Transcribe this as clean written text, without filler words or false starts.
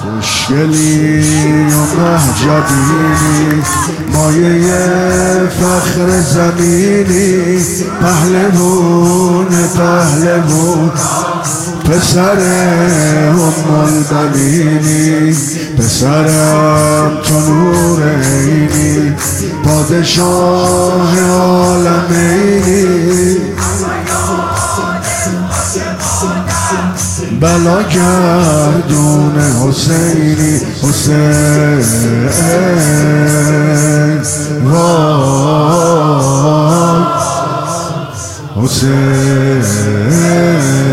خوشگلی و مهجبینی، مایه فخر زمینی، پهلوون پهلوون، پسر البنینی، پسرم تو نور عینی، پادشاه عالمینی، بلا گردون حسینی، حسین وای حسین